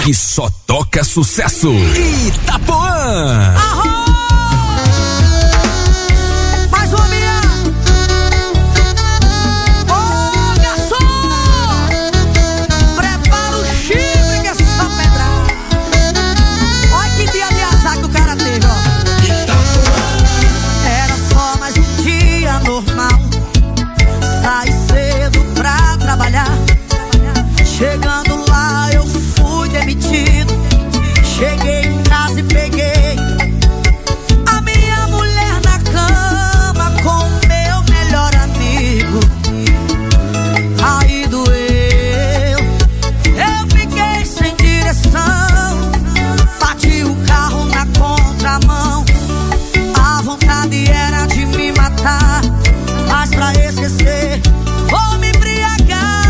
aqui só toca sucesso. Itapuã. Mais uma minha. Ô, garçom, prepara o chifre que é só pedrada. Olha que dia de azar que o cara teve, ó. Itapuã. Era só mais um dia normal. Saí cedo pra trabalhar. Chegando lá eu fui demitido. Cheguei em casa e peguei a minha mulher na cama com o meu melhor amigo. Aí doeu, eu fiquei sem direção. Bati o carro na contramão. A vontade era de me matar, mas pra esquecer vou me embriagar.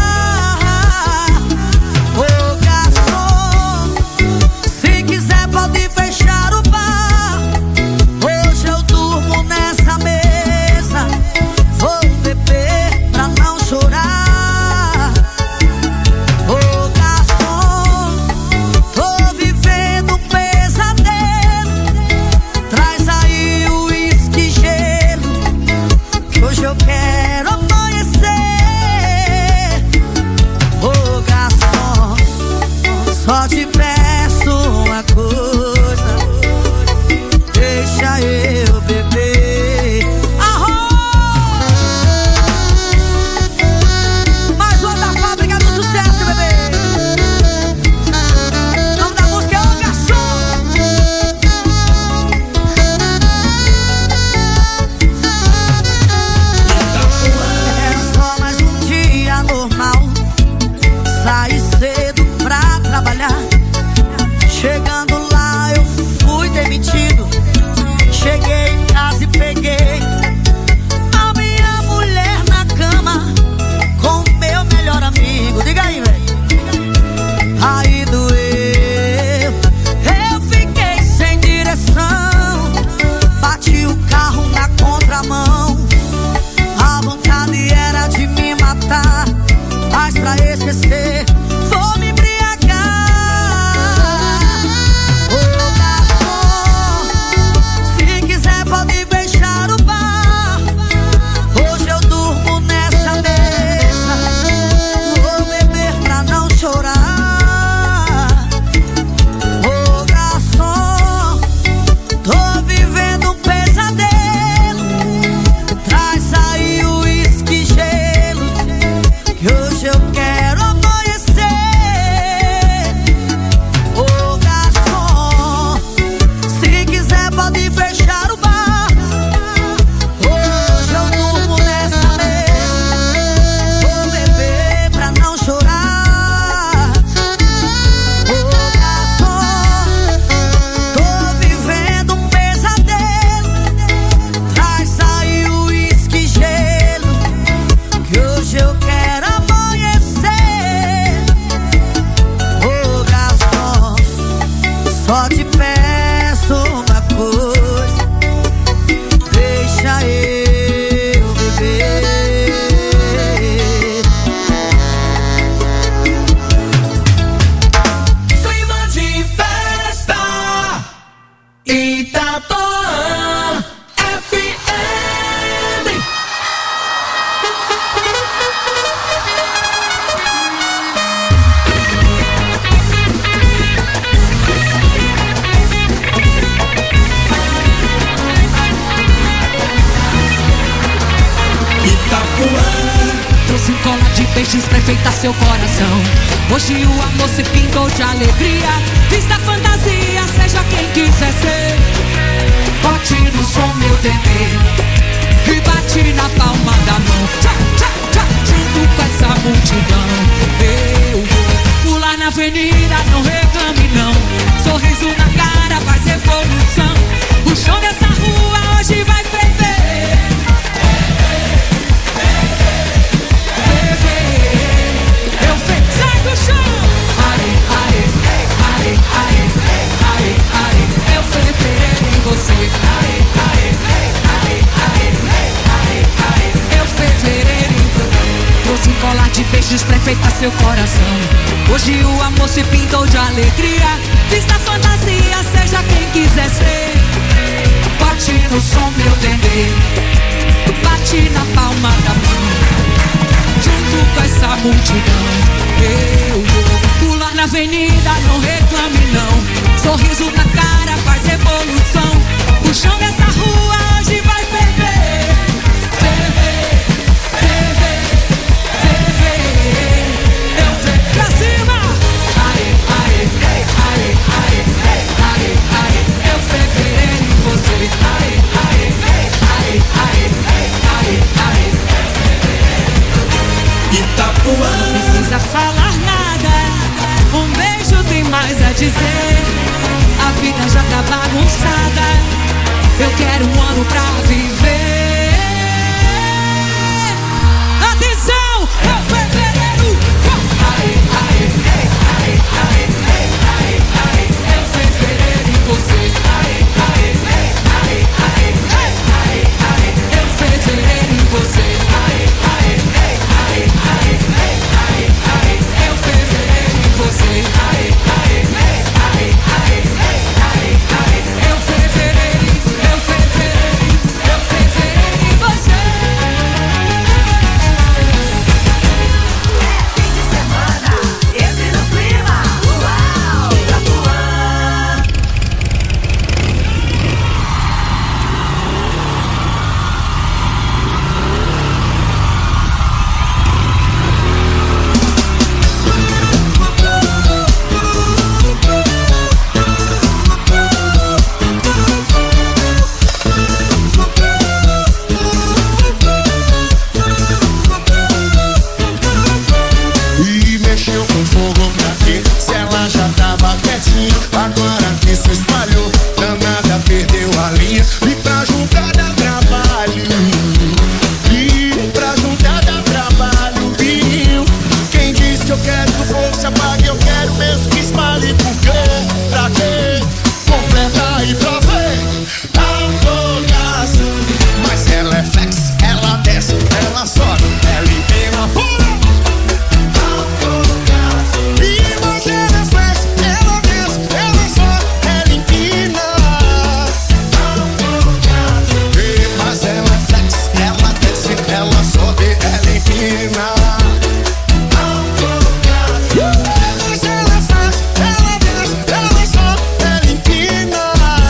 Ô garçom, se quiser pode fechar o bar. Hoje eu durmo nessa mesa. Vou beber pra não chorar. Ô garçom, tô vivendo um pesadelo. Traz aí o uísque e gelo, que hoje eu quero amanhecer. Ô garçom, só te peço uma coisa, deixa eu beber. Mais uma da fábrica do sucesso, bebê. O nome da música é Ô Garçom. Era só mais um dia normal. Saí cedo pra trabalhar. Chegando lá eu fui demitido. Cheguei em casa e peguei a minha mulher na cama com o meu melhor amigo. Diga aí, velho. Aí doeu, eu fiquei sem direção. Bati o carro na contramão. A vontade era de me matar, mas pra esquecer vou me embriagar. Ô garçom, se quiser pode fechar o bar. Hoje eu durmo nessa mesa. Vou beber pra não chorar. Ô garçom, tô vivendo um pesadelo. Traz aí o uísque e gelo, que hoje eu quero amanhecer. Ô garçom, se quiser pode fechar o bar. Hoje eu durmo nessa mesa. Vou beber pra não chorar. Ô garçom, tô vivendo um pesadelo. Traz aí o uísque e gelo, que hoje eu quero amanhecer. Ô garçom, só te peço uma coisa, deixa eu beber. Clima de festa, Itapuã FM. Trouxe cola de peixes pra enfeitar seu coração. Hoje o amor se pintou de alegria. Vista fantasia, seja quem quiser ser. Bote no som meu bebê e bate na palma da mão. Tchá, tchá, tchá, junto com essa multidão. Eu vou pular na avenida, não reclame não. Sorriso na cara, faz revolução. O chão dessa rua hoje vai ferver. Sai do chão! Aê, aê, aê, aê, aê, aê, eu ferverei em você. Aê, aê, aê, aê, aê, aê, eu ferverei em você. Trouxe colar de peixes pra enfeitar seu coração. Hoje o amor se pintou de alegria. Fiz da fantasia, seja quem quiser ser. Bate no som, meu bebê, bate na palma da mão. Junto com essa multidão, eu vou pular na avenida, não reclame não. Sorriso na cara, faz revolução. O chão dessa rua hoje vai ferver. Ferver, ferver, ferver. Eu sei pra cima. Aê, aê, aê, aê, aê, aê, aê. Eu ferverei em você. Aê, aê, aê, aê, aê, aê. Itapuã. Não precisa falar nada, um beijo tem mais a dizer. A vida já tá bagunçada, eu quero um ano pra viver. Atenção, é o fevereiro. Aê, aê, aê, aê, aê, aê. É o fevereiro em você. Aê, aê, aê, aê, aê, aê. É o fevereiro em você. Aê, aê, aê, aê, aê, aê. É o fevereiro em você. Aê, aê, aê, aê, aê, aê. É o fevereiro, é o fevereiro, é o fevereiro em você. Fim de semana, entre no clima. Uau! Itapuã. E mexeu com fogo pra quê? Se ela já tava quietinha, agora que se espalhou, danada perdeu a linha. E pra juntar dá trabalho, e pra juntar dá trabalho, viu? Quem disse que eu quero que o fogo se apague, eu quero mesmo que espalhe. Por quê? Pra quê? Completa e pra ver afogaço. Mas ela é flex, ela desce, ela sobe, ela empina, pula. E você ela flex, ela desce, ela sobe, ela empina. Mas ela é flex, ela desce, ela sobe, ela empina. Mas ela é flex, ela desce, ela sobe, ela empina.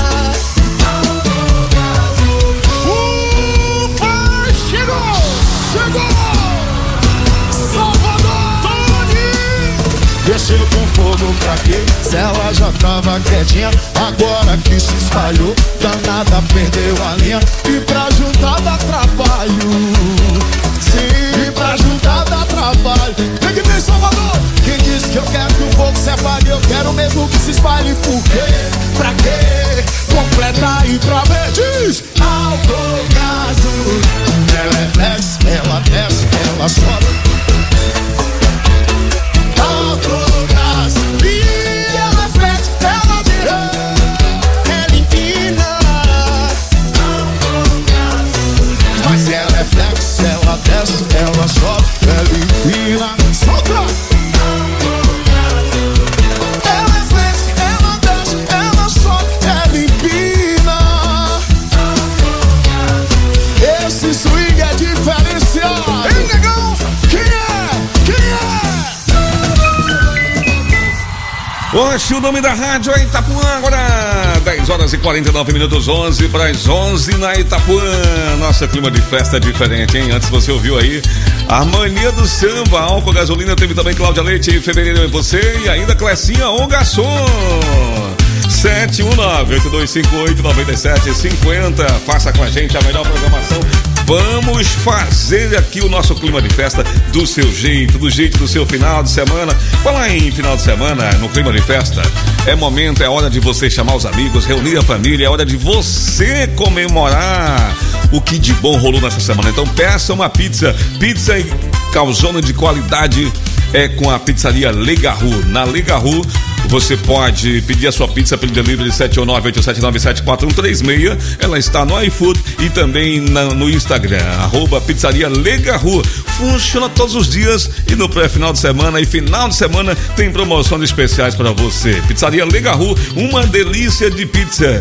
Pai, chegou! Chegou! Salvador! Tony! Desceu com fogo pra quê? Se ela já tava quietinha, agora que se espalhou, danada perdeu a linha. E pra juntar dá trabalho. Sim, pra juntar dá trabalho. Vem que vem, Salvador! Quem disse que eu quero que o fogo se apague, eu quero mesmo que se espalhe. Por quê? Pra quê? Completa e pra ver. Diz! Alfogaço. Ela é flex, ela desce, ela sobe. Alfogaço. E ela é flex, ela desce, ela empina. Mas ela é flex, ela desce, ela sobe, ela empina. Solta! Ela é flex, ela desce, ela sobe, ela empina. Esse swing é diferencial. Ei, negão, quem é? Quem é? Oxe, o nome da rádio é Itapuã, agora 10 horas e 49 minutos, 11 para as 11 na Itapuã. Nossa, clima de festa é diferente, hein? Antes você ouviu aí a mania do samba, álcool, gasolina, teve também Cláudia Leite em fevereiro em você e ainda Clecinha, o garçom. 719-8258-9750. Faça com a gente a melhor programação. Vamos fazer aqui o nosso clima de festa do seu jeito, do jeito do seu final de semana. Falar em final de semana, no clima de festa, é momento, é hora de você chamar os amigos, reunir a família, é hora de você comemorar o que de bom rolou nessa semana. Então peça uma pizza e calzone de qualidade com a pizzaria Le Garou. Na Le Garou Você pode pedir a sua pizza pelo delivery 719-8797-4136. Ela está no iFood e também no Instagram, @pizzaria Legarru. Funciona todos os dias e no pré-final de semana e final de semana tem promoções especiais para você. Pizzaria Legarru, uma delícia de pizza.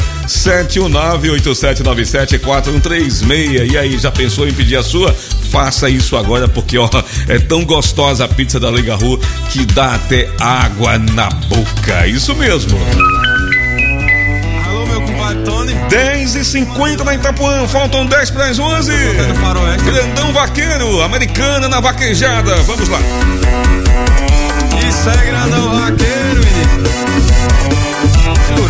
719-8797-4136. E aí, já pensou em pedir a sua? Faça isso agora, porque ó, é tão gostosa a pizza da Legarru que dá até água na boca. Isso mesmo. Alô, meu compadre Tony. 10h50 na Itapuã, faltam 10 para as 11. Grandão Vaqueiro, Americana na vaquejada. Vamos lá. Isso é Grandão Vaqueiro, menino. Segura.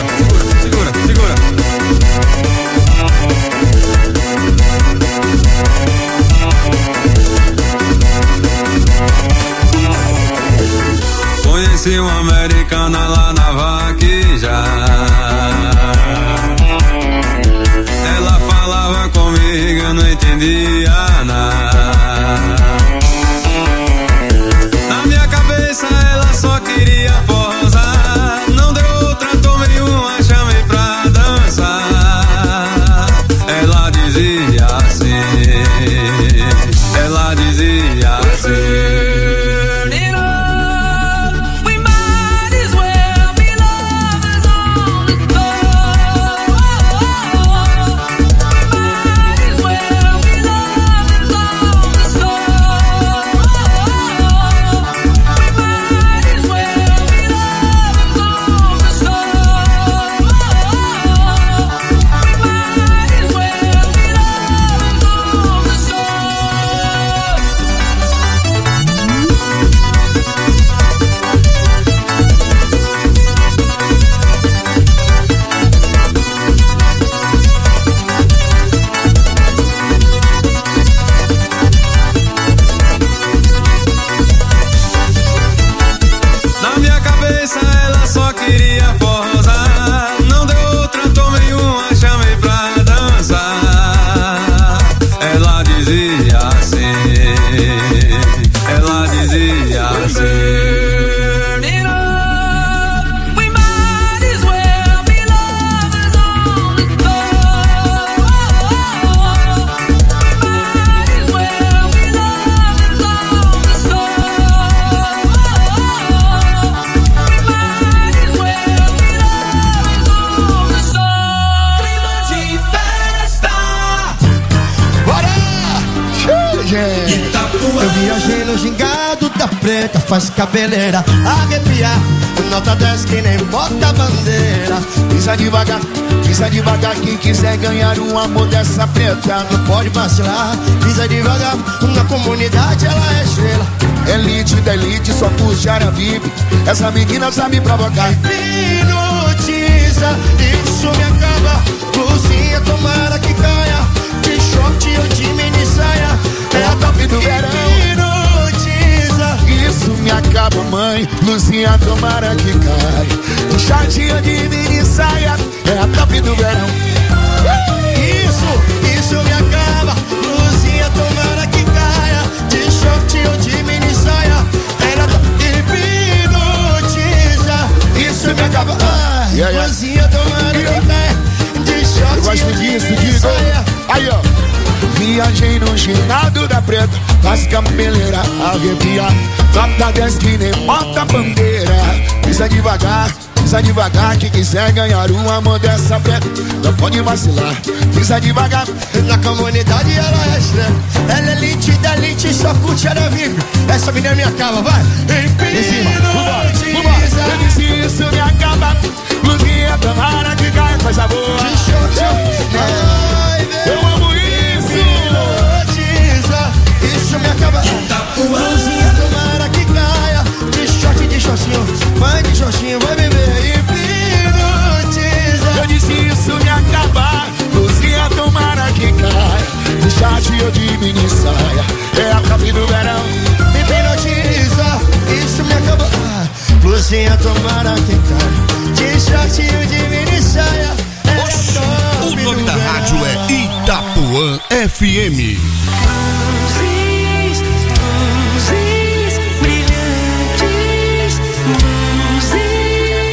Conheci uma americana lá na vaqueja. Ela falava comigo, eu não entendia nada. Na minha cabeça ela só queria posar. Não deu outra, tomei uma, chamei pra dançar. Ela dizia assim. Eu viajei no gingado da preta, faz cabeleira arrepiar. Nota 10 que nem bota bandeira. Pisa devagar, quem quiser ganhar o amor dessa preta não pode vacilar. Pisa devagar, na comunidade ela é estrela. Elite da elite, só puxar a VIP. Essa menina sabe provocar. Hipnotiza, isso me acaba. Blusinha, tomara que caia. De short ou de mini saia, é a top do verão. Hipnotiza, isso me acaba, mãe. Luzinha, tomara que caia. De short ou de mini saia, é a top do verão. Isso me acaba. Luzinha, tomara que caia. De short ou de mini saia, é a top. Hipnotiza, isso me acaba. Luzinha, tomara que caia. De short ou de mini saia. Aí, ó. Viajei no ginado da preta, faz cabeleira arrepiar. Nota 10 que nem bota bandeira. Pisa devagar, quem quiser ganhar o amor dessa preta não pode vacilar. Pisa devagar, na comunidade ela é estrela. Ela é elite da elite, só curte ela vive. Essa menina me acaba, vai. Em cima, vambora. Eu disse isso me acaba. Luzinha, tomara que caia, coisa boa. Eu amo isso. Isso me acaba. Luzinha, tomara que caia. De shortinho, vai de shortinho, vai beber. Hipnotiza. Eu disse isso me acaba. Luzinha, tomara que caia. De short ou de mini saia, é a top do verão. Hipnotiza, isso me acaba. Luzinha, tomara que caia. De short ou de mini saia, é a top. O nome da rádio é Itapuã FM. Luzes brilhantes, luzes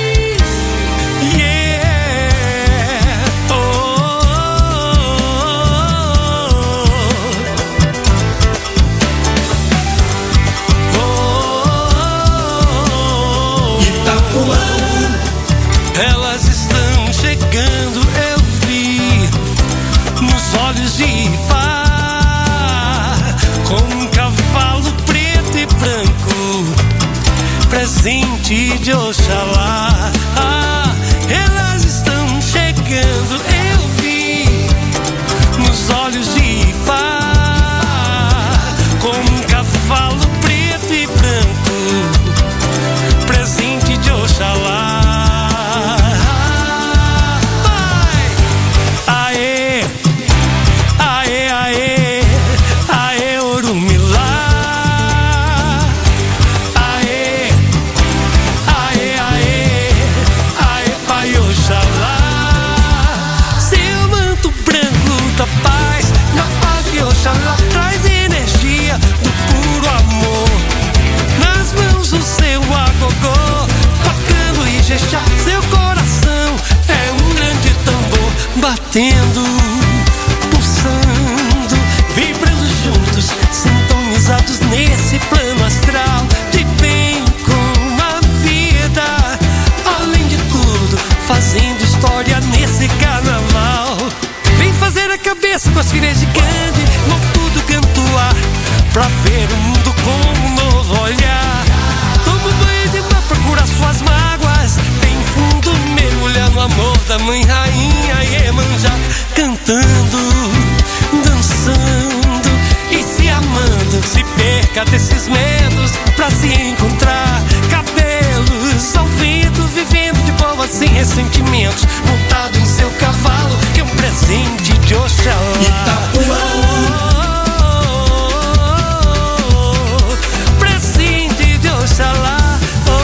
presente de Oxalá. Elas estão chegando, eu vi nos olhos de Ifá, como um cavalo preto e branco, presente de Oxalá. Oxalá traz energia do puro amor. Nas mãos o seu agogô, tocando Ijexá, seu coração é um grande tambor, batendo, pulsando, vibrando juntos, sintonizados nesse plano astral, de bem com a vida. Além de tudo, fazendo história nesse carnaval. Vem fazer a cabeça com as filhas de Gandhi, no tudo cantuar, pra ver o mundo com um novo olhar. Toma um banho de mar pra curar suas mágoas, bem fundo mergulhar no amor da mãe rainha Iemanjá, cantando, dançando e se amando. Se perca desses medos pra se encontrar, cabelos ao vento, vivendo de boa sem ressentimentos, montado em seu cavalo, que é um presente de Oxalá. Presente de Oxalá.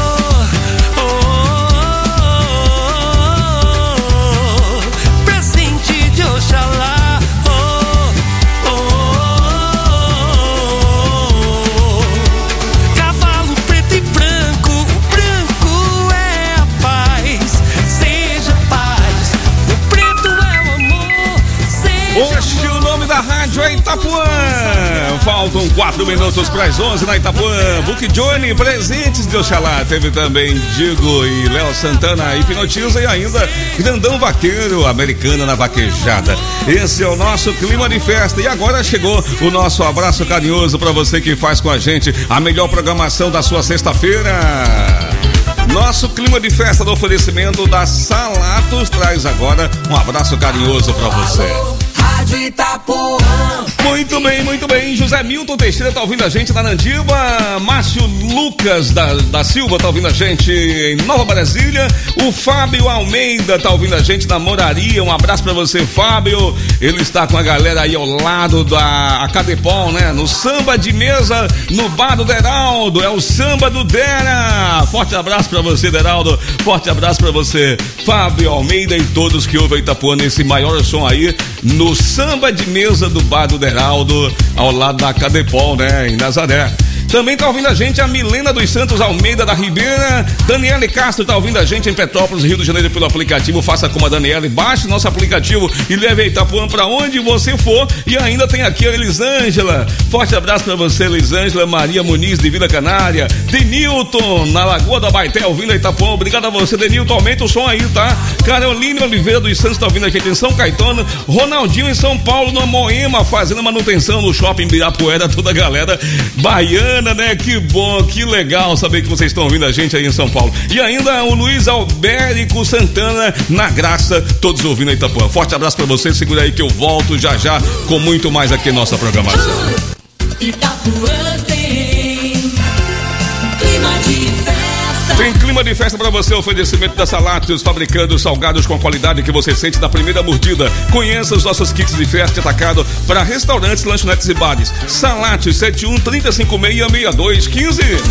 Presente de Oxalá. Cavalo preto e branco, o branco é a paz, seja paz, o preto é o amor, seja. Hoje o nome da rádio é Itapuã. Faltam 4 minutos para as 11 na Itapuã. Book Johnny, presentes de Oxalá. Teve também Digo e Léo Santana, Hipnotiza, e ainda Grandão Vaqueiro, Americana na Vaquejada. Esse é o nosso clima de festa. E agora chegou o nosso abraço carinhoso para você que faz com a gente a melhor programação da sua sexta-feira. Nosso clima de festa do oferecimento da Salatos traz agora um abraço carinhoso para você. Rádio Itapuã. Muito bem. José Milton Teixeira tá ouvindo a gente na Nandiba. Márcio Lucas da Silva tá ouvindo a gente em Nova Brasília. O Fábio Almeida tá ouvindo a gente na Moraria. Um abraço pra você, Fábio. Ele está com a galera aí ao lado da Cadepol, né? No samba de mesa, no bar do Deraldo. É o samba do Dera. Forte abraço pra você, Deraldo. Forte abraço pra você, Fábio Almeida, e todos que ouvem Itapuã nesse maior som aí, no samba de mesa do bar do Deraldo, ao lado da Cadepol, né? Em Nazaré. Também tá ouvindo a gente a Milena dos Santos Almeida da Ribeira. Daniele Castro tá ouvindo a gente em Petrópolis, Rio de Janeiro, pelo aplicativo. Faça como a Daniele, baixe nosso aplicativo e leve a Itapuã pra onde você for. E ainda tem aqui a Elisângela. Forte abraço pra você, Elisângela. Maria Muniz de Vila Canária. Denilton na Lagoa da Baité ouvindo a Itapuã. Obrigado a você, Denilton. Aumenta o som aí, tá? Caroline Oliveira dos Santos tá ouvindo a gente em São Caetano. Ronaldinho em São Paulo, na Moema, fazendo manutenção no shopping Ibirapuera. Toda a galera baiana, né? Que bom, que legal saber que vocês estão ouvindo a gente aí em São Paulo. E ainda o Luiz Albérico Santana na Graça, todos ouvindo a Itapuã. Forte abraço pra você, segura aí que eu volto já com muito mais aqui em nossa programação. Itapuã tem clima de festa. Tem clima de festa pra você, oferecimento da Salatos, fabricando salgados com a qualidade que você sente da primeira mordida. Conheça os nossos kits de festa atacado para restaurantes, lanchonetes e bares. Salatos, 71-356-6215.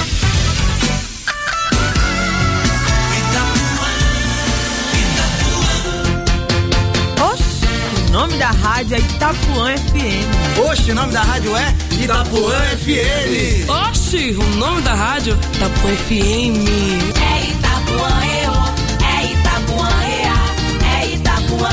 O nome da rádio é Itapuã FM. Oxe, o nome da rádio é Itapuã FM. Oxi, o nome da rádio Itapuã FM. É Itapuã, é Itapuã, é Itapuã.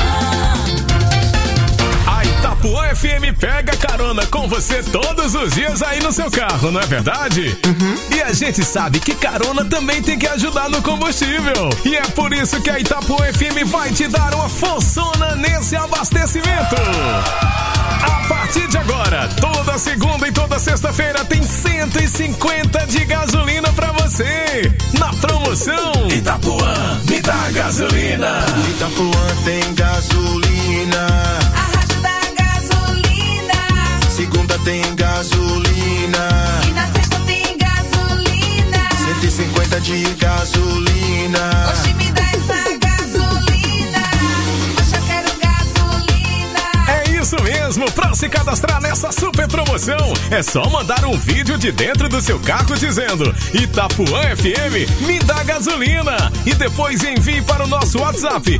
A Itapuã FM pega carona com você todos os dias aí no seu carro, não é verdade? E a gente sabe que carona também tem que ajudar no combustível. E é por isso que a Itapuã FM vai te dar uma forçona nesse abastecimento. A partir de agora, toda segunda e toda sexta-feira tem 150 de gasolina pra você. você. Na promoção Itapuã, me dá gasolina. Itapuã tem gasolina. A rádio da gasolina. Segunda tem gasolina. E na sexta tem gasolina. 150 de gasolina. Oxe, me dá essa gasolina. Oxe, eu quero gasolina. é isso mesmo. Pra se cadastrar nessa super promoção, é só mandar um vídeo de dentro do seu carro dizendo Itapuã FM, me dá gasolina. E depois envie para o nosso WhatsApp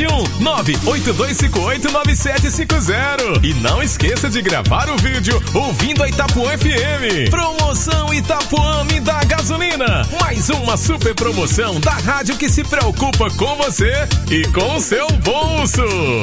71982589750. E não esqueça de gravar o vídeo ouvindo a Itapuã FM. Promoção Itapuã, me dá gasolina. Mais uma super promoção da rádio que se preocupa com você e com o seu bolso.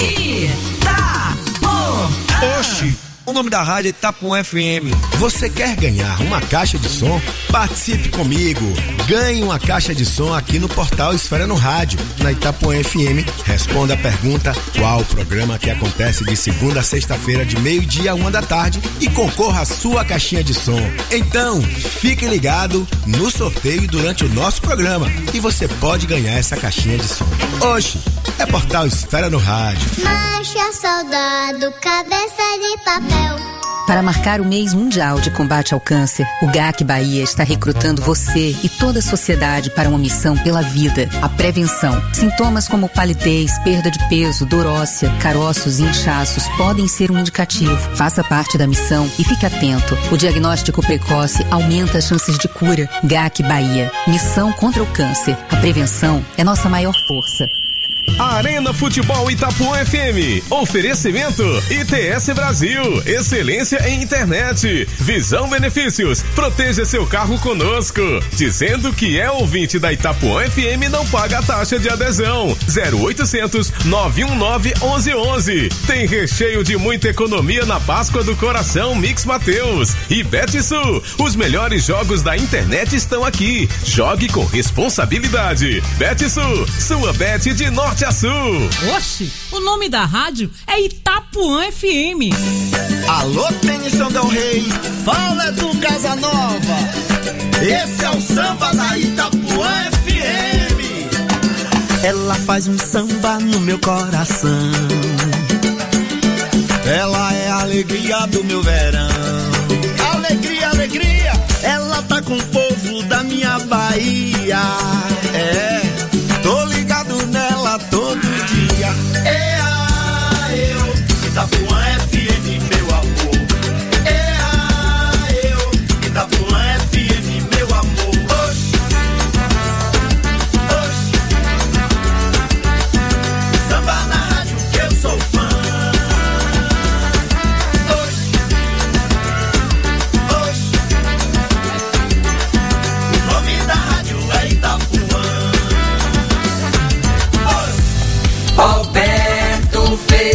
Oxi, o nome da rádio é Itapuã FM. Você quer ganhar uma caixa de som? Participe comigo. Ganhe uma caixa de som aqui no portal Esfera no Rádio, na Itapuã FM. Responda a pergunta: qual o programa que acontece de segunda a sexta-feira, de 12h a 1h e concorra à sua caixinha de som. Então, fique ligado no sorteio durante o nosso programa e você pode ganhar essa caixinha de som. Oxi, é portal Esfera no Rádio. Marcha, soldado, cabeça de papel. Para marcar o mês mundial de combate ao câncer, o GAC Bahia está recrutando você e toda a sociedade para uma missão pela vida, a prevenção. Sintomas como palidez, perda de peso, dor óssea, caroços e inchaços podem ser um indicativo. Faça parte da missão e fique atento. O diagnóstico precoce aumenta as chances de cura. GAC Bahia. Missão contra o câncer. A prevenção é nossa maior força. Arena Futebol Itapuã FM. Oferecimento ITS Brasil. Excelência em internet. Visão Benefícios. Proteja seu carro conosco. Dizendo que é ouvinte da Itapuã FM, não paga a taxa de adesão. 0800 919 1111. Tem recheio de muita economia na Páscoa do Coração Mix Mateus. E Betsul. Os melhores jogos da internet estão aqui. Jogue com responsabilidade. Betsul. Sua bet de norte a sul. Oxe, o nome da rádio é Itapuã FM. Alô, Tennyson Del Rey, fala do Casanova. Esse é o samba da Itapuã FM. Ela faz um samba no meu coração. Ela é a alegria do meu verão. Alegria, alegria. Ela tá com o povo da minha Bahia. É, tô ligado nela todo dia. Eu, Itapuã FM, meu amor. Eu, Itapuã FM, meu amor. Oxi, oxi. Samba na rádio que eu sou fã. Oxi, oxi. O nome da rádio é Itapuã. Alberto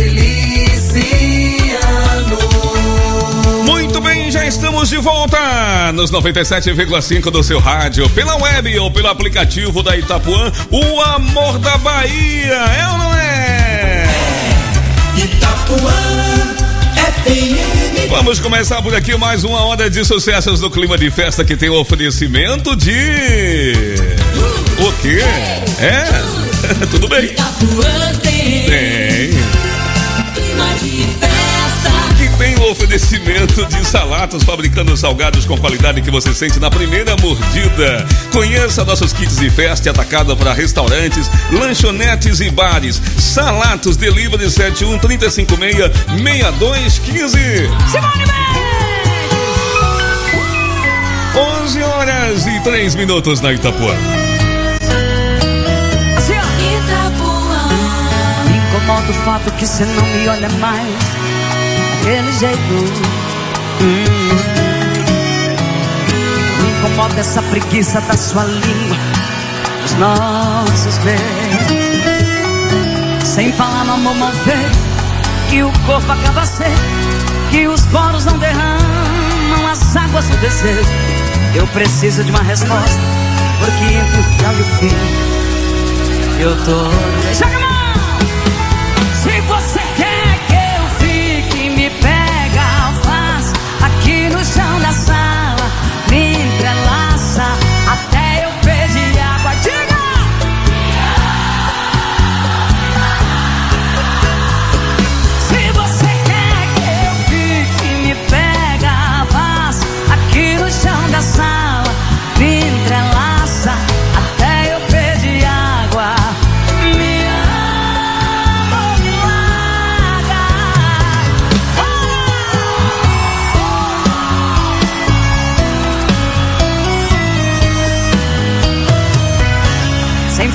Feliciano. Muito bem, já estamos de volta nos 97,5 do seu rádio, pela web ou pelo aplicativo da Itapuã, o amor da Bahia, é ou não é? Itapuã FM. Vamos começar por aqui mais uma hora de sucessos do Clima de Festa, que tem o oferecimento de... O quê? É? Tudo bem? Itapuã tem clima de festa. E tem o oferecimento de Salatos, fabricando salgados com qualidade que você sente na primeira mordida. Conheça nossos kits de festa e atacado para restaurantes, lanchonetes e bares. Salatos, delivery 71-356-6215. Simone Mendes! 11h03 na Itapuã. Me incomoda o fato que você não me olha mais daquele jeito. Me incomoda essa preguiça da sua língua, dos nossos beijos. Sem falar no amor mal feito, que o corpo acaba seco, que os poros não derramam as águas do desejo. Eu preciso de uma resposta, porque entre o tchau e o fim eu tô... Joga a mão! Se você quer que eu fique, me pega, faz aqui no chão da sala, me entrelaça até eu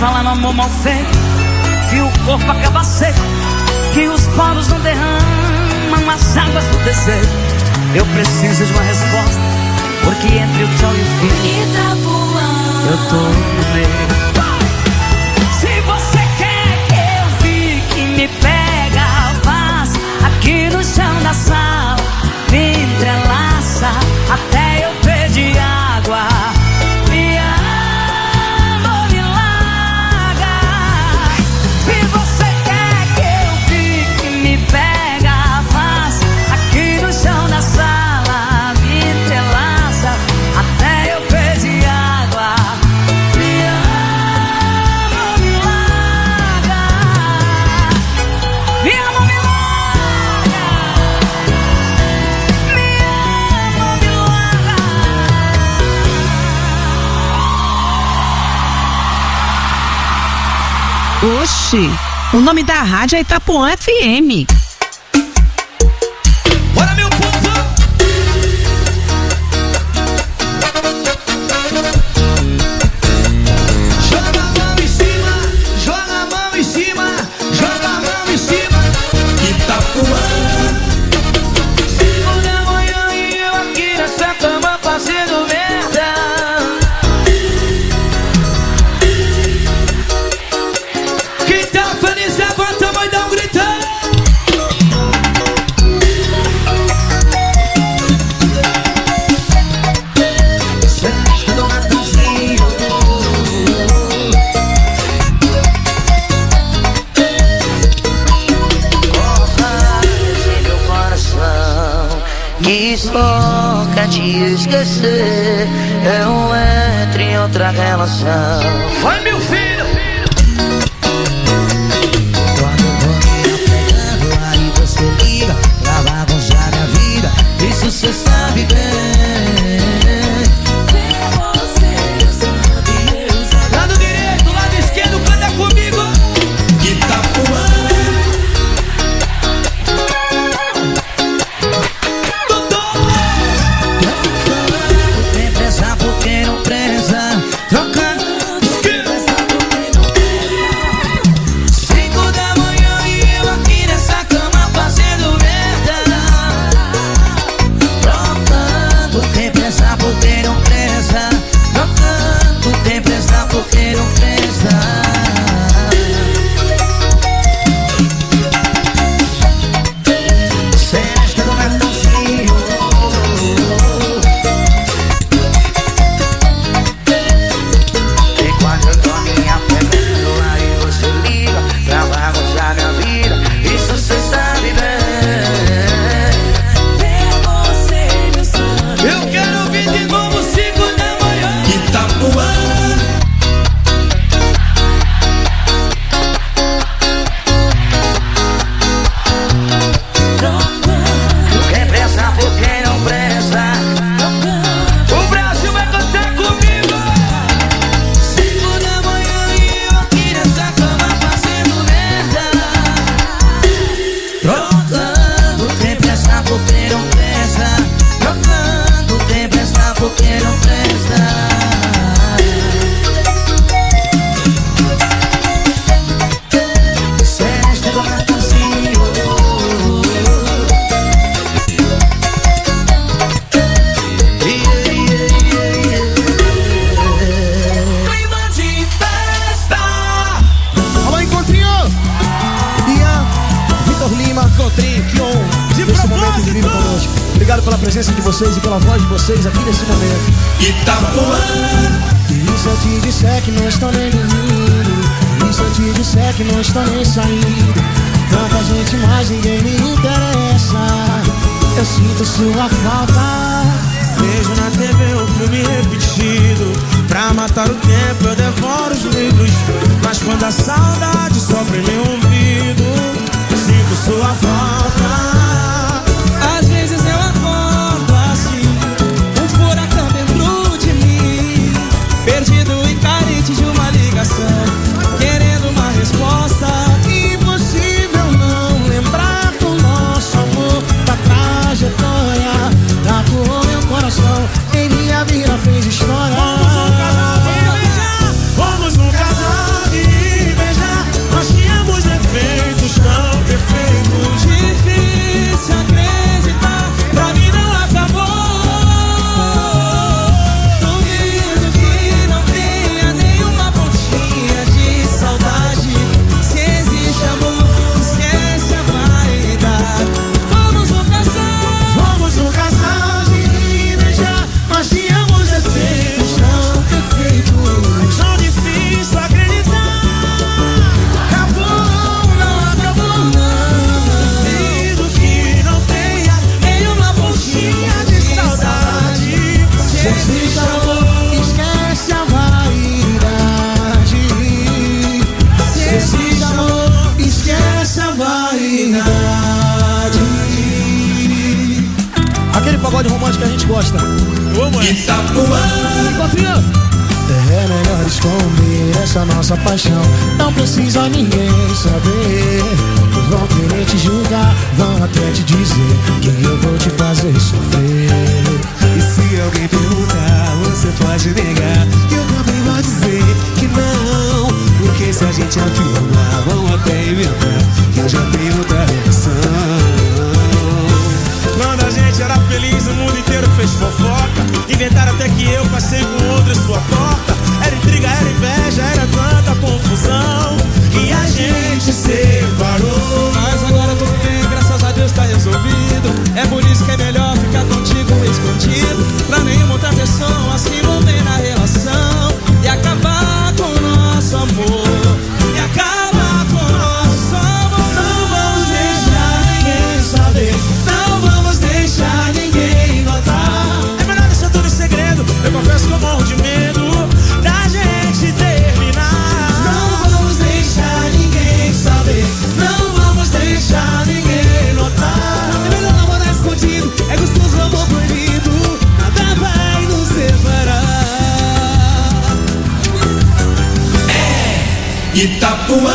falar no amor mal feito, que o corpo acaba seco, que os poros não derramam as águas do desejo. Eu preciso de uma resposta, porque entre o tchau e o fim, Itapuã, eu tô no meio. Se você quer que eu fique, me pega, faz aqui no chão da sala, me entrelaça até eu pedir água. Me ama, me larga. Se você quer que eu fique, me pega, faz aqui no chão da sala, me entrelaça até eu pedir água. Me ama, me larga. Me ama, me larga. Me ama, me larga. Oxi, o nome da rádio é Itapuã FM. Bora, meu povo! Joga a mão em cima, joga a mão em cima, joga a mão em cima. Itapuã. 5 da manhã e eu aqui nessa cama fazendo merda. Quem tá feliz levanta a mão e dá um grito. Sérgio do Matanzinho. Esse meu coração quis nunca te esquecer. Eu entro em outra relação. Vai, meu filho! Aí você liga pra bagunçar minha vida. Isso cê sabe bem. Lado direito, lado esquerdo, canta comigo. Itapuã. Tem pressa porque não presa. Trocando. 5 da manhã e eu aqui nessa cama fazendo merda. Trocando, tem pressa porque não presa. Trocando, tem pressa porque não presa. Sérgio do Matanzinho. E quando eu tô me apegando, aí você liga pra bagunçar minha vida. Isso cê sabe bem. Eu quero ouvir de novo 5 da manhã. Itapuã. Quem presta por quem não presta. O Brasil vai cantar comigo. 5 da manhã e eu aqui nessa cama fazendo merda. Trocando, quem presta por quem não presta. Trocando, quem presta por quem não presta. Sérgio do Matanzinho. Clima de festa. Alô, Encontrinho! Ian, Vitor Lima, Encontrinho, Kion. Nesse momento de vivo conosco. Obrigado pela presença de vocês e pela voz de vocês aqui nesse momento. Itapuã. E se eu te disser que não estou nem dormindo, e se eu te disser que não estou nem saindo, tanta gente, mas ninguém me interessa. Eu sinto sua falta. Vejo na TV um filme repetido. Pra matar o tempo eu devoro os livros. Mas quando a saudade sopra em meu ouvido, sinto sua falta. Às vezes eu acordo assim, um furacão dentro de mim, perdido e carente de uma ligação, querendo uma resposta. Impossível não lembrar do nosso amor, da trajetória, tatuou meu coração, em minha vida fez história. Vamos um casal, vamos beijar. gosta. Eu amo Itapuã. É melhor esconder essa nossa paixão. Não precisa ninguém saber. Vão querer te julgar, vão até te dizer que eu vou te fazer sofrer. E se alguém perguntar, você pode negar. Eu também vou dizer que não. Porque se a gente afirmar, vão até inventar que eu já tenho outra relação. Quando a gente era feliz, o mundo inteiro fez fofoca. Inventaram até que eu passei com outra em sua porta. Era intriga, era inveja, era tanta confusão que a gente separou. Mas agora tudo bem, graças a Deus tá resolvido. É por isso que é melhor ficar contigo escondido, pra nenhuma outra pessoa se envolver na relação e acabar com o nosso amor. E acabar com o nosso amor. Não vamos deixar ninguém saber. Não vamos deixar ninguém notar. É melhor deixar tudo em segredo. Eu confesso que eu morro de medo da gente terminar. Não vamos deixar ninguém saber. Não vamos deixar ninguém notar. É melhor namorar escondido. É gostoso o amor proibido. Nada vai nos separar. Itapuã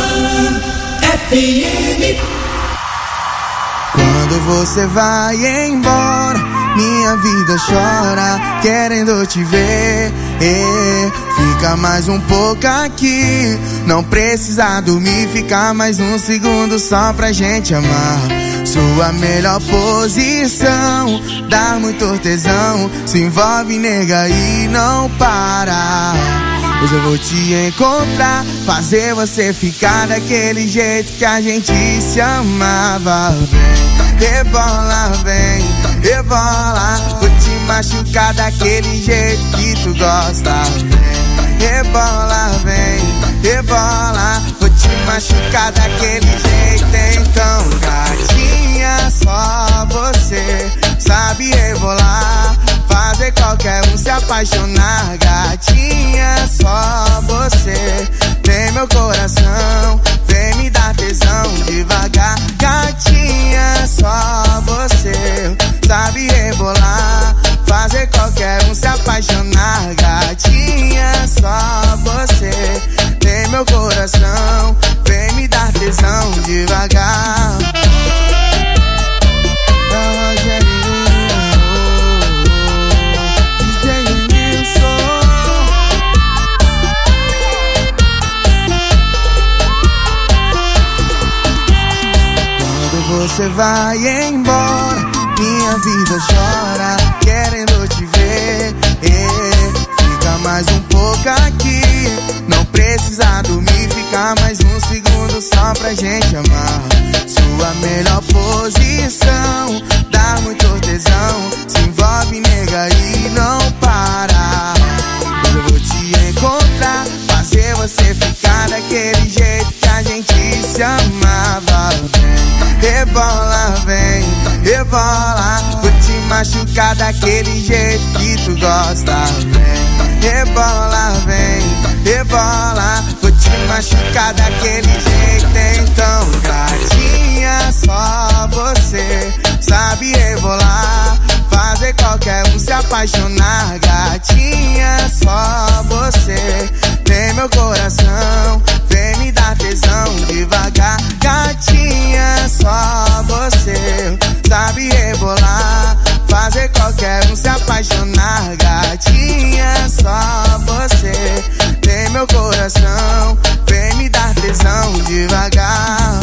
FM. Quando você vai embora, minha vida chora, querendo te ver. Fica mais um pouco aqui, não precisa dormir, fica mais um segundo só pra gente amar. Sua melhor posição, dá muito tesão, se envolve, nega, e não para. Hoje eu vou te encontrar, fazer você ficar daquele jeito que a gente se amava. Vem, rebola, vem, rebola, vou te machucar daquele jeito que tu gosta. Vem, rebola, vem, rebola, vou te machucar daquele jeito. Então, gatinha, só você sabe rebolar, fazer qualquer um se apaixonar. Gatinha, só você tem meu coração, vem me dar tesão devagar. Gatinha, só você sabe rebolar, fazer qualquer um se apaixonar. Gatinha, só você tem meu coração, vem me dar tesão devagar. Você vai embora, minha vida chora, querendo te ver. Fica mais um pouco aqui, não precisa dormir, fica mais um segundo só pra gente amar. Sua melhor posição, dá muito tesão, se envolve, nega, e não para. Eu vou te encontrar, fazer você ficar daquele jeito que a gente se amava. Rebola, vem, rebola, vou te machucar daquele jeito que tu gosta. Vem, rebola, vem, rebola, vou te machucar daquele jeito. Então, gatinha, só você sabe rebolar, fazer qualquer um se apaixonar. Gatinha, só você tem meu coração, vem me dar tesão devagar. Gatinha, só você sabe rebolar, fazer qualquer um se apaixonar. Gatinha, só você tem meu coração, vem me dar tesão devagar.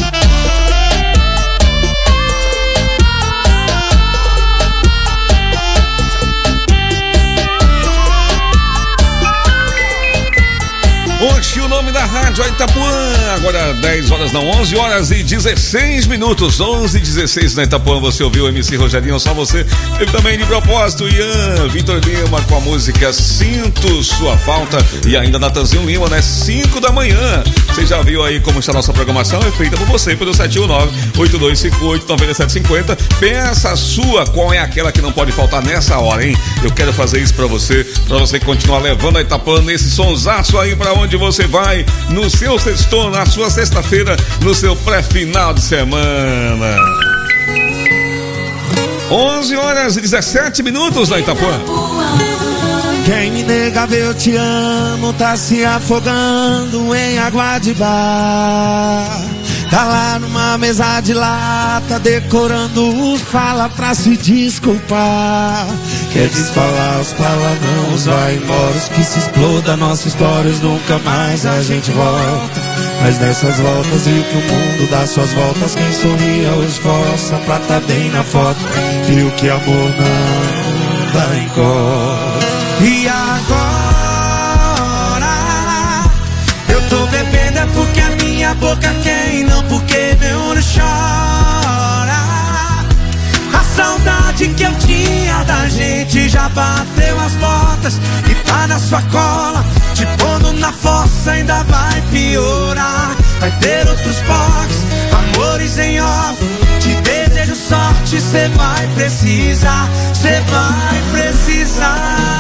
Oxe, o nome da rádio Itapuã, agora 10 horas não, 11 horas e 16 minutos, 11h16 na Itapuã. Você ouviu o MC Rogerinho, só você. Teve também de propósito Ian, Vitor Lima com a música Sinto Sua Falta, e ainda Natanzinho Lima, né, 5 da manhã. Você já viu aí como está a nossa programação? É feita por você, pelo 719-8258-9750. Peça a sua, qual é aquela que não pode faltar nessa hora, hein? Eu quero fazer isso pra você continuar levando a Itapuã nesse sonsaço aí pra onde você vai, no seu sextou, na sua sexta-feira, no seu pré-final de semana. 11h17 na Itapuã. Quem me nega ver eu te amo tá se afogando em água de bar. Tá lá numa mesa de lata decorando os fala pra se desculpar. Quer desfalar os palavrões, vai embora, os que se exploda nossa história, nunca mais a gente volta. Mas nessas voltas viu que o mundo dá suas voltas, quem sorria hoje força pra tá bem na foto, viu que amor não dá encosta. E agora eu tô bebendo é porque a minha boca quer e não porque meu olho chora. A saudade que eu tinha da gente já bateu as portas e tá na sua cola, te pondo na fossa ainda vai piorar. Vai ter outros porcos, amores em off, te desejo sorte, cê vai precisar, cê vai precisar.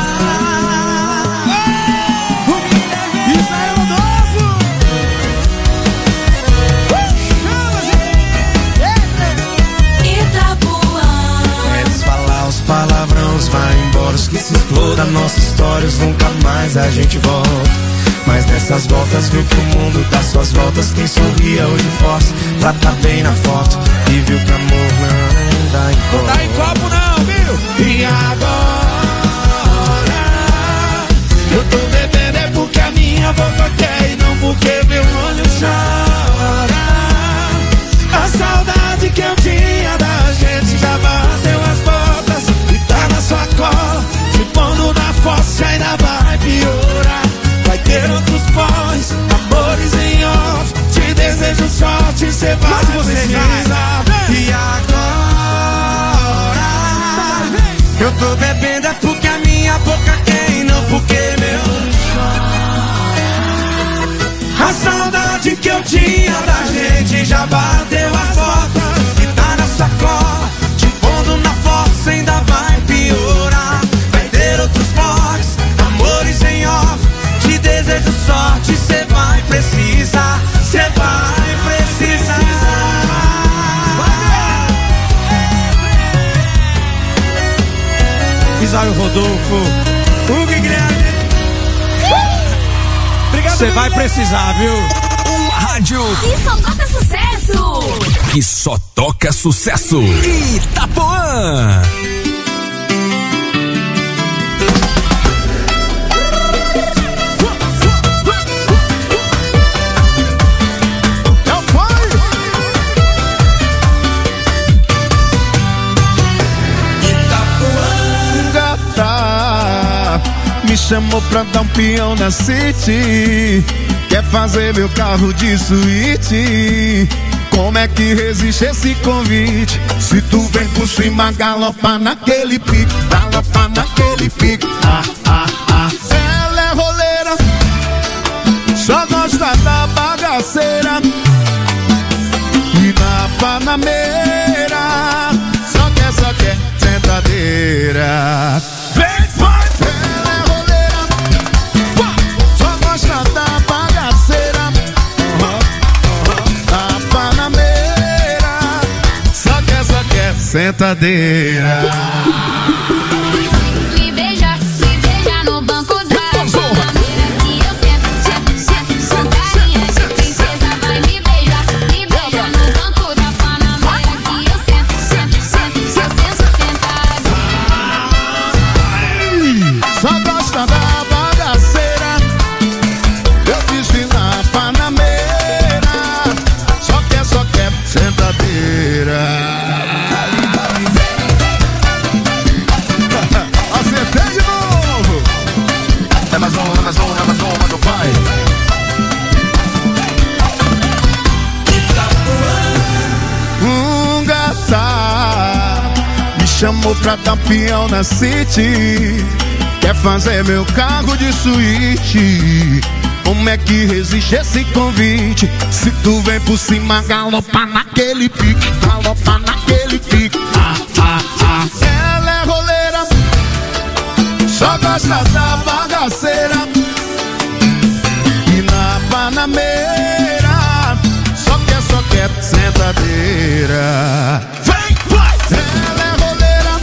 Palavrões, vai embora, os que se exploram nossas histórias, nunca mais a gente volta. Mas nessas voltas viu que o mundo dá suas voltas, quem sorria hoje força pra tá bem na foto, e viu que amor não dá em copo. Não dá em copo não, viu? E agora eu tô bebendo é porque a minha boca quer e não porque meu olho chora. A saudade que eu tinha da gente já bateu as portas e tá na sua cola, te pondo na fossa ainda vai piorar. Vai ter outros pós, amores em off, te desejo sorte, cê vai precisar. E agora eu tô bebendo é porque a minha boca quer e não porque meu chora. A saudade que eu tinha da gente já bateu as portas e tá na sua cola, te pondo na fossa ainda vai piorar. Vai ter outros pós, amores em off, te desejo sorte, cê vai precisar, cê vai precisar. Isaio Rodolfo, Hugo e Guilherme. Obrigado. Cê vai precisar, viu? Uma rádio que só toca sucesso. Que só toca sucesso. Itapuã. Me chamou pra dar um peão na City, quer fazer meu carro de suíte. Como é que resiste esse convite? Se tu vem por cima, galopa naquele pique, galopa naquele pique. Ela é roleira, só gosta da bagaceira, e na Panameira só quer sentadeira. Sentadeira. Me beija no banco da Panameira, que eu sento, carinha de princesa. Vai me beija no banco da Panameira, que eu sento sentadinha. Só gosta da bagaceira, eu disse na Panameira, só quer sentadeira. Chamou pra dar peão na City, quer fazer meu carro de suíte. Como é que resiste esse convite? Se tu vem por cima, galopa naquele pique, galopa naquele pique. Ela é roleira, só gosta da bagaceira, e na Panameira só quer sentadeira. Ela é roleira,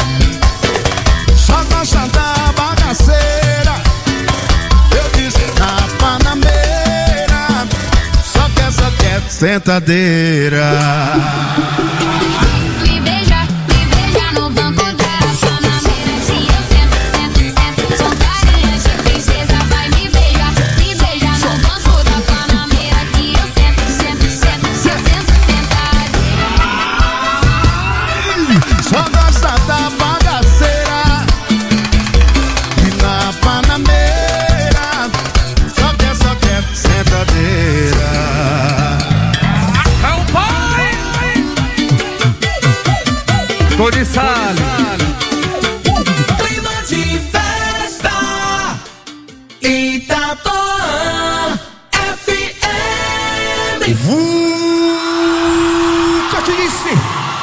sentadeira. Me beija no banco da Panameira. Se eu sento, sou carinha de princesa. Vai me beija no banco da Panameira. Que eu sento sentadinha. Só gosta da bagaceira e na Panameira só quer sentadeira. É o pai! Tô de sale. Clima de festa, Itapuã FM. Cotice.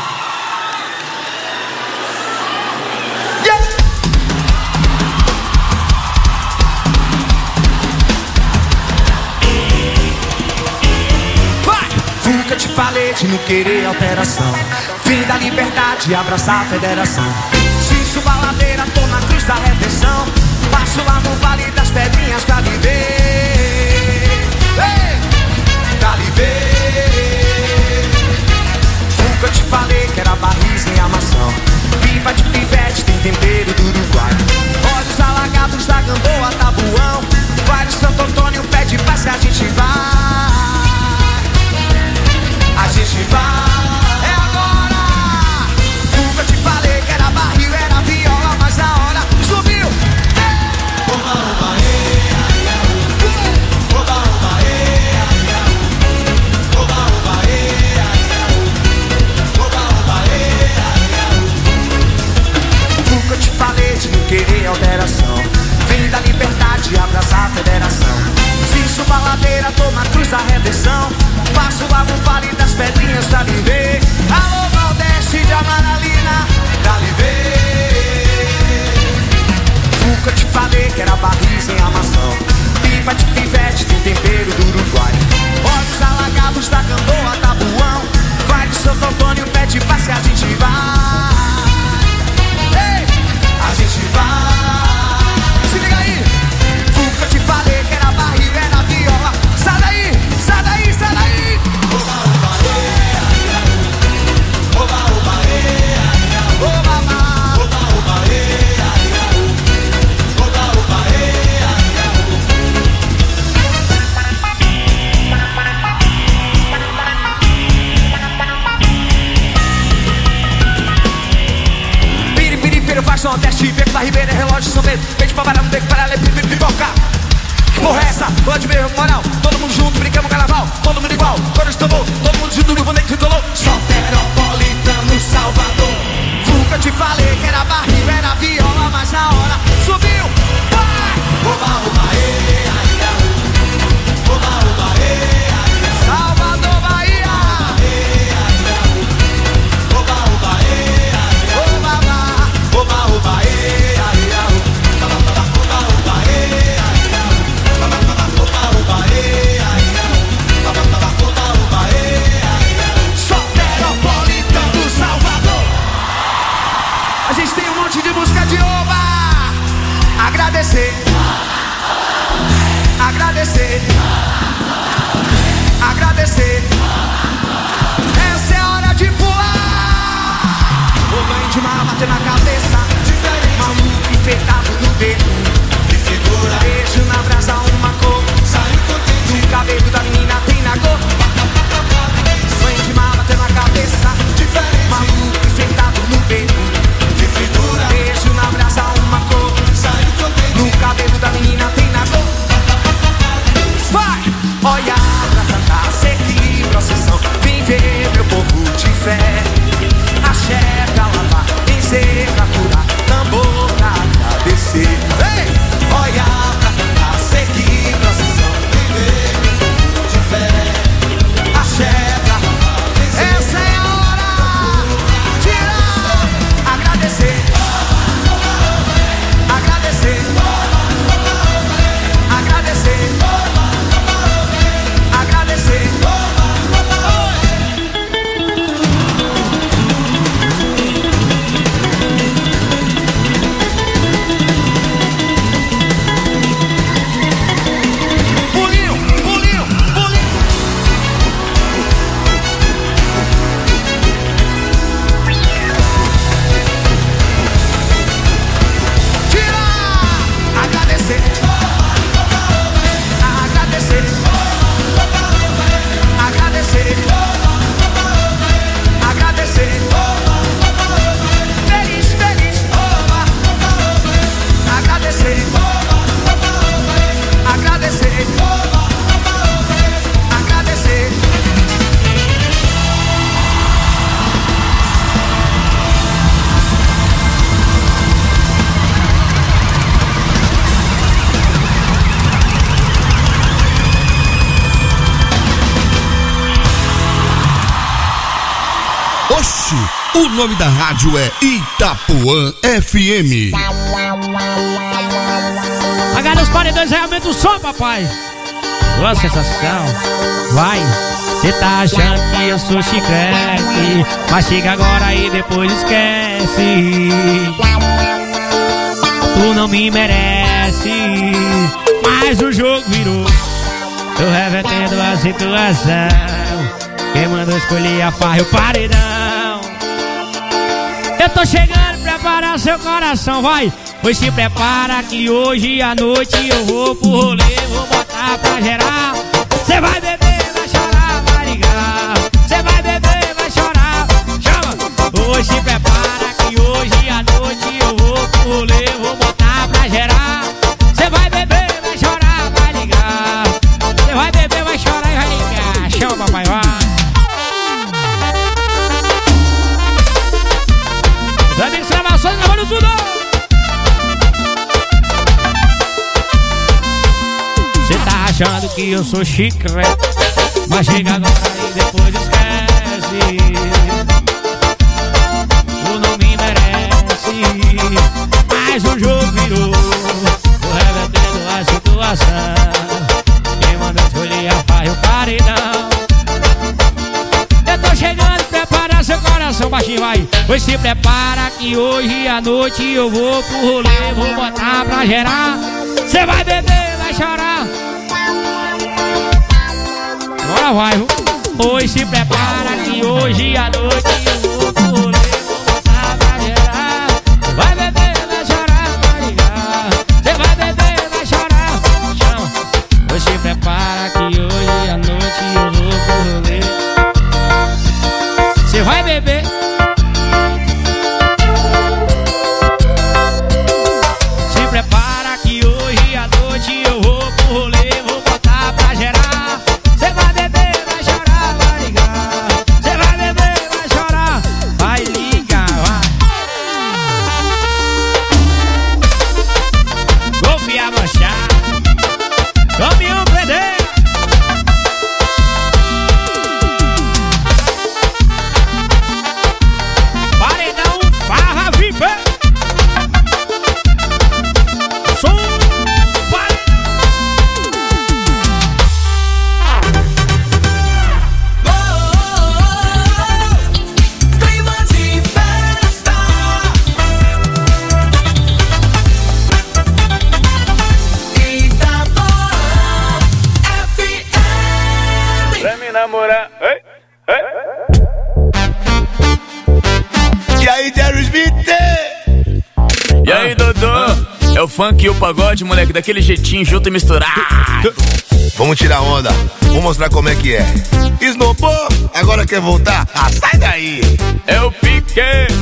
Nunca te falei de não querer alteração. Fim da liberdade, abraçar a federação. Se suba a ladeira, tô na cruz da redenção. Passo lá no Vale das Pedrinhas pra lhe ver. Ei! Pra lhe ver. Nunca te falei que era barris em amação. Pipa de pivete, tem tempero do Uruguai. Olhos alagados da Gamboa, Tabuão. Vale Santo Antônio, pede pra se a gente vai. A gente vai, é agora. Nunca te falei que era barril, era viola, mas a hora subiu. Oba, oba, oba, oba, oba, oba, nunca te falei de não querer alteração. Vem da liberdade, abraçar a federação. Se suba a ladeira, tô na cruz da redenção. Passo lá no Vale das Pedrinhas pra lhe ver. Alô, Nordeste de Amaralina, pra lhe ver. Nunca te falei que era barris em amação. Pipa de pivete, tem tempero do Uruguai. Olhos alagados da Gamboa, Tabuão. Vai de Santo Antônio, pede pra se a gente vai. Ei, a gente vai. Se liga aí. Nunca te falei que era barril, era viola. Sai daí, sai daí, sai daí. Oba, oba, oba, oba, oba, oba, oba, Piripiri, faz som, teste, beco da Ribeira, relógio, São Pedro, peito pra parar, beco para ler, pipoca. Que porra é essa? Pode ver, moral. Todo mundo junto, brincamos carnaval. Todo mundo igual, cores de tambor. Todo mundo junto, no que colou. Soteropolitano, Salvador. Nunca te falei que era barril, era viola, mas a hora subiu. Vai! Oba, oba, oba, oba, Salvador, Bahia. Oba, oba, oba, oba, oba, Soteropolitano, Salvador. A gente tem um monte de música de oba. Agradecer, agradecer, agradecer. Essa é a hora de pular. O banho de mar bater na cabeça. Maluco enfeitado no dedo. Beijo na brasa, uma cor. No cabelo da menina tem na cor. Banho de mar bater na cabeça. Maluco enfeitado no dedo. Beijo na brasa, uma cor. No cabelo da menina tem na cor. Vai! Olha pra cantar, seguir procissão. Vem ver meu povo de fé. Axé pra lavar, benzer pra curar, tambor pra agradecer. Ei! Oxi, o nome da rádio é Itapuã FM. Agarra os paredões, aumenta o som, papai. Boa sensação, vai. Cê tá achando que eu sou chiclete, mas chega agora e depois esquece. Tu não me merece, mas o jogo virou. Tô revertendo a situação. Quem mandou escolher a farra e o paredão. Eu tô chegando, prepara seu coração, vai. Pois se prepara que hoje à noite eu vou pro rolê, vou botar pra gerar. Cê vai beber, vai chorar, vai ligar. Cê vai beber, vai chorar, chama. Hoje se prepara que hoje à noite eu vou pro rolê, vou botar pra gerar. Cê vai beber, vai chorar, vai ligar. Cê vai beber, vai chorar e vai ligar. Chama, papai, vai. Os amigos gravações gravando tudo. Cê tá achando que eu sou chiclete, mas chega agora e depois esquece. Tu não me merece, mas o jogo virou. Tô revertendo a situação. Quem mandou escolher a farra e o paredão. Eu tô chegando, prepara seu coração, baixinho, vai. Pois se prepara que hoje à noite eu vou pro rolê, vou botar pra gerar. Cê vai beber, vai chorar. Agora vai, viu? Pois se prepara que hoje à noite eu vou pro rolê, vou botar pra gerar. Vai beber, vai chorar, vai ligar. Cê vai beber, vai chorar, chama. Pois se prepara que hoje à noite eu vou pro rolê. Cê vai beber. Se prepara que hoje à noite eu vou pro rolê, vou botar pra gerar. Cê vai beber, vai chorar, vai ligar. Cê vai beber, vai chorar, vai ligar, vai. Golfe a manchar, caminhão prender. Paredão, farra, viver. Som, namorar. Ei, ei. E aí, Jerry Smith? E aí, Dodô? É o funk e o pagode, moleque, daquele jeitinho, junto e misturado. Vamos tirar onda, vou mostrar como é que é. Snowball, agora quer voltar? Ah, sai daí! É o pique.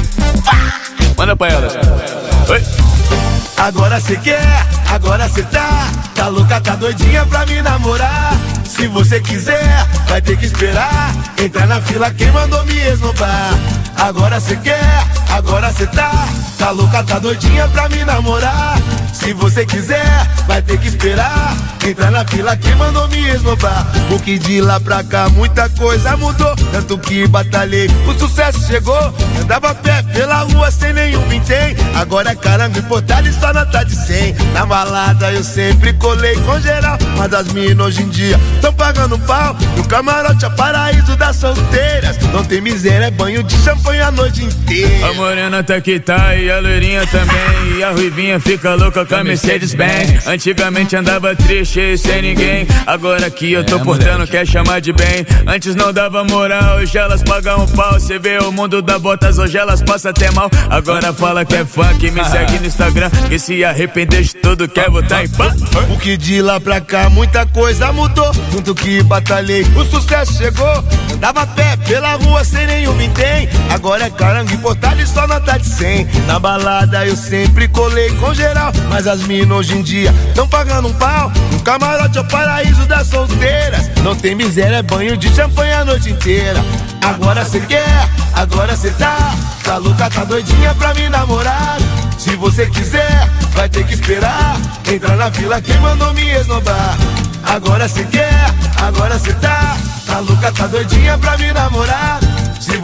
Manda pra ela. Oi. Agora cê quer, agora cê tá louca, tá doidinha pra me namorar. Se você quiser, vai ter que esperar. Entrar na fila quem mandou me esnobar. Agora cê quer, agora cê tá louca, tá doidinha pra me namorar. Se você quiser, vai ter que esperar. Entrar na fila quem mandou me esnobar. Porque de lá pra cá muita coisa mudou. Tanto que batalhei, o sucesso chegou. Andava a pé pela rua sem nenhum vintém. Agora é caramba importado e só nota de 100. Na balada eu sempre colei com geral. Mas as minas hoje em dia tão pagando pau. No camarote é paraíso das solteiras. Não tem miséria, é banho de champanhe a noite inteira. A morena tá que tá e a loirinha também. E a ruivinha fica louca com a Mercedes-Benz. Antigamente andava triste e sem ninguém. Agora que eu tô portando, quer chamar de bem. Antes não dava moral, hoje elas pagam um pau. Cê vê o mundo da botas, hoje elas passam até mal. Agora fala que é funk, me segue no Instagram. Que se arrepender de tudo, quer botar em pá. O que de lá pra cá muita coisa mudou. Junto que batalhei, o sucesso chegou. Andava a pé pela rua sem nenhum vintém. Agora é carango importado e só nota de 100. Na balada eu sempre colei com geral. Mas as minas hoje em dia tão pagando um pau. No camarote é o paraíso das solteiras. Não tem miséria, é banho de champanhe a noite inteira. Agora cê quer, agora cê tá louca, tá doidinha pra me namorar. Se você quiser, vai ter que esperar. Entrar na fila quem mandou me esnobar. Agora cê quer, agora cê tá louca, tá doidinha pra me namorar. Se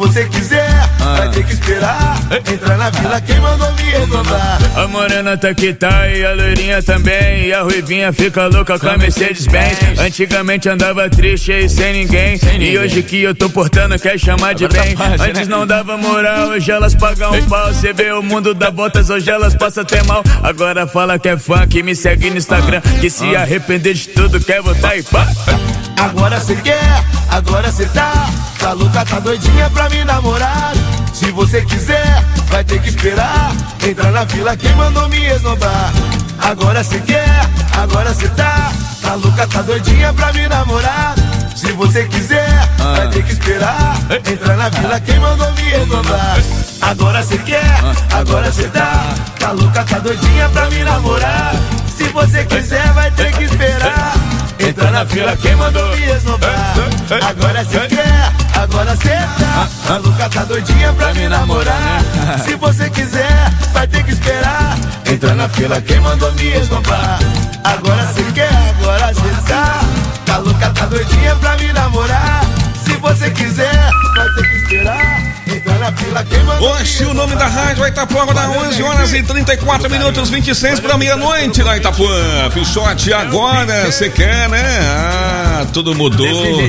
você quiser, vai ter que esperar. Entra na fila, quem mandou me renovar? A morena tá que tá e a loirinha também. E a ruivinha fica louca com a Mercedes-Benz. Antigamente andava triste e sem ninguém. E hoje que eu tô portando quer chamar de bem. Antes não dava moral, hoje elas pagam um pau. Cê vê o mundo dá voltas, hoje elas passam até mal. Agora fala que é fã, que me segue no Instagram. Que se arrepender de tudo quer voltar e pá. Agora cê quer, agora cê tá louca, tá doidinha pra me namorar. Se você quiser, vai ter que esperar. Entra na fila, quem mandou me esnobar? Agora cê quer, agora cê tá louca, tá doidinha pra me namorar. Se você quiser, vai ter que esperar. Entra na fila, quem mandou me esnobar? Agora cê quer, agora cê tá louca, tá doidinha pra me namorar. Se você quiser, vai ter que esperar. Entra na fila, quem mandou me esnobar? Agora cê quer, agora cê tá louca, tá doidinha pra me namorar. Se você quiser, vai ter que esperar. Entra na fila, quem mandou me esnobar? Agora cê quer, agora cê tá louca, tá doidinha pra me namorar. Se você quiser, vai ter que esperar. Entra na fila, quem mandou me Hoje o nome da rádio Itapuã dá 11 horas e 34 minutos, 26 pra meia-noite na Itapuã. Pichote, agora você quer, né? Tudo mudou.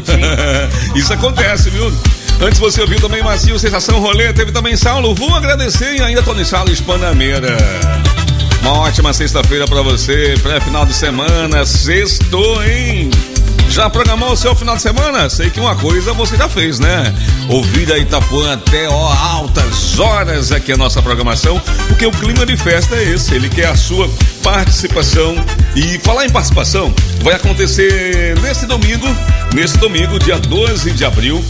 Isso acontece, viu? Antes você ouviu também Macio, Sensação Rolê, teve também Saulo. Vou agradecer e ainda Tony Saulo Espanameira. Uma ótima sexta-feira pra você, pré-final de semana, sextou, hein? Já programou o seu final de semana? Sei que uma coisa você já fez, né? Ouvir a Itapuã até altas horas aqui a nossa programação, porque o clima de festa é esse, ele quer a sua participação. E falar em participação, vai acontecer nesse domingo, dia 12 de abril,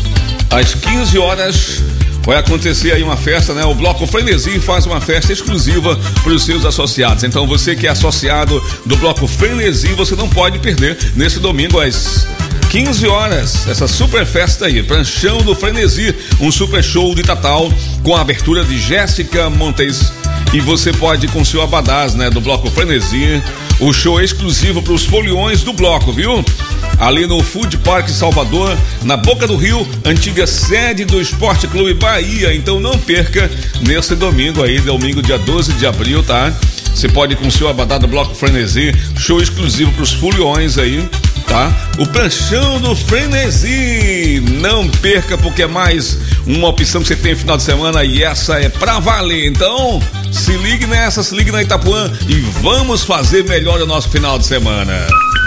às 15 horas, vai acontecer aí uma festa, né? O Bloco Frenesi faz uma festa exclusiva para os seus associados. Então você que é associado do Bloco Frenesi, você não pode perder nesse domingo às 15 horas, essa super festa aí, Pranchão do Frenesi, um super show de Tatal com a abertura de Jéssica Montes. E você pode ir com seu abadás, né? Do Bloco Frenesi, o show exclusivo para os foliões do bloco, viu? Ali no Food Park Salvador, na Boca do Rio, antiga sede do Esporte Clube Bahia. Então não perca nesse domingo aí, domingo dia 12 de abril, tá? Você pode ir com o seu abadá do Bloco Frenesi, show exclusivo pros foliões aí, tá? O Pranchão do Frenesi. Não perca, porque é mais uma opção que você tem no final de semana e essa é pra valer. Então, se ligue nessa, se ligue na Itapuã e vamos fazer melhor o nosso final de semana.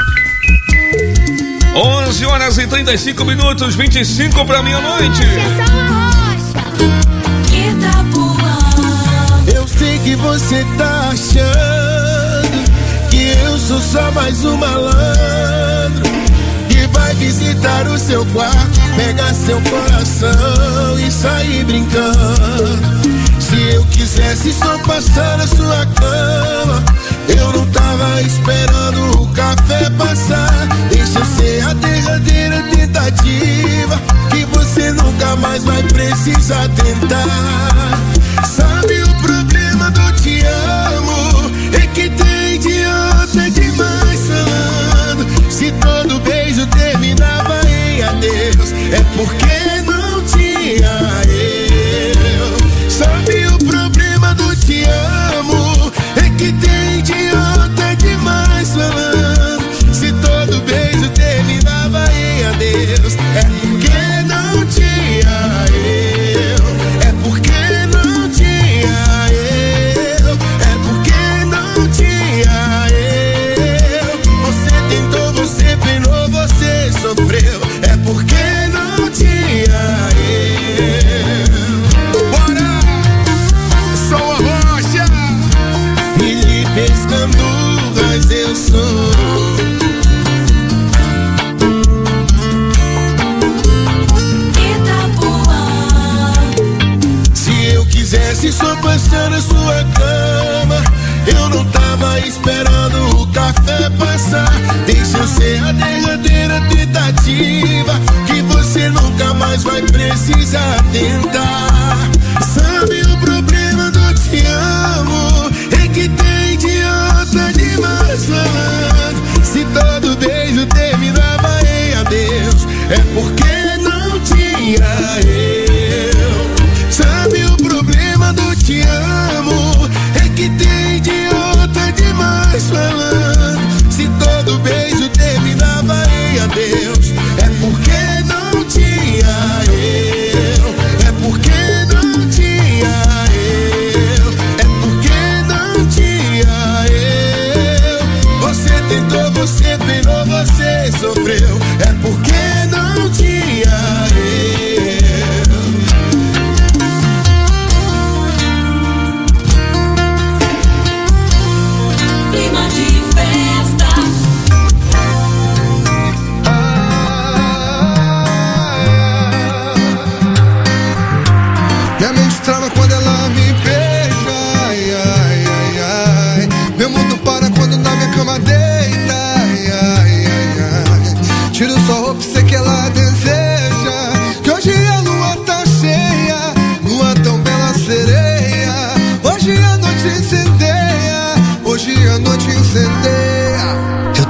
11 horas e 35 minutos, 25 pra meia-noite. Eu sei que você tá achando que eu sou só mais um malandro que vai visitar o seu quarto, pegar seu coração e sair brincando. Se eu quisesse só passar na sua cama, eu não tava esperando o café passar. Deixa eu ser a derradeira tentativa, que você nunca mais vai precisar tentar. Sabe o problema do te amo? É que tem idiota demais falando. Se todo beijo terminava em adeus, é porque não tinha eu. Sabe o problema do te amo? É que tem idiota demais falando. Se todo beijo terminava em adeus, é porque não tinha eu. É porque não tinha eu. É porque não tinha eu. Você tentou, você penou, você sofreu. É porque não tinha eu. Bora! Sou a rocha, Felipe Escandurras, eu sou. Se eu quisesse só passar na sua cama, eu não tava esperando o café passar. Deixa eu ser a derradeira tentativa, que você nunca mais vai precisar tentar. Sabe o problema do te amo? É que tem idiota demais falando. Se todo beijo terminava em adeus, é porque não tinha eu.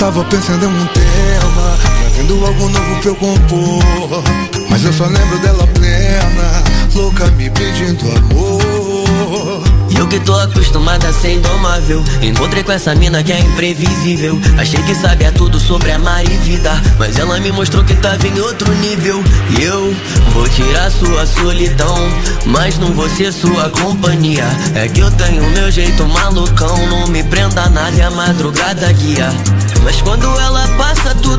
tava pensando em um tema, trazendo algo novo pra eu compor. Mas eu só lembro dela plena, louca me pedindo amor. E eu que tô acostumada a ser indomável, encontrei com essa mina que é imprevisível. Achei que sabia tudo sobre amar e vida, mas ela me mostrou que tava em outro nível. E eu vou tirar sua solidão, mas não vou ser sua companhia. É que eu tenho meu jeito malucão, não me prenda nada e a madrugada guia. Mas quando ela passa tudo